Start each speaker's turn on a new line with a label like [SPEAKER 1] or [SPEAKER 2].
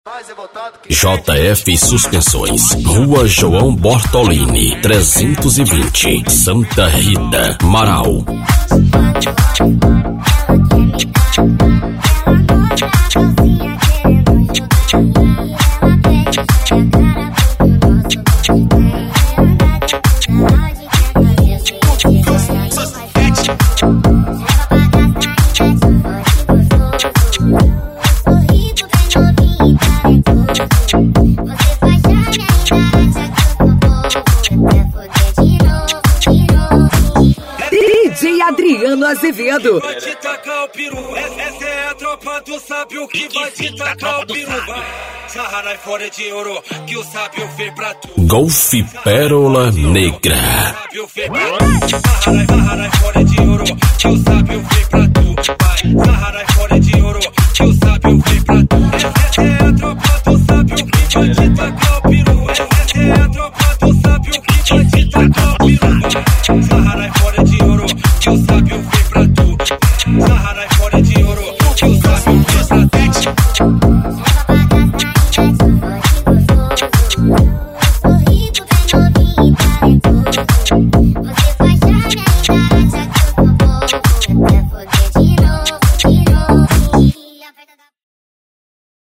[SPEAKER 1] JF Suspensões, Rua João Bortolini, 320, Santa Rita, Marau.
[SPEAKER 2] DJ Adriano Azevedo.
[SPEAKER 3] Vai te tacar o peru, essa é a tropa do sábio que vai te tacar o peru. Sarra fora de ouro, que o sábio vem pra tu.
[SPEAKER 1] Golfe Pérola Negra.
[SPEAKER 3] Sarra fora de ouro, que o sábio vem pra tu. Sarra fora de ouro, que o sábio vem pra tu. Essa é a tropa do sábio que vai te tacar o peru. Essa é a tropa do sábio que vai te tacar o peru. Sarra fora de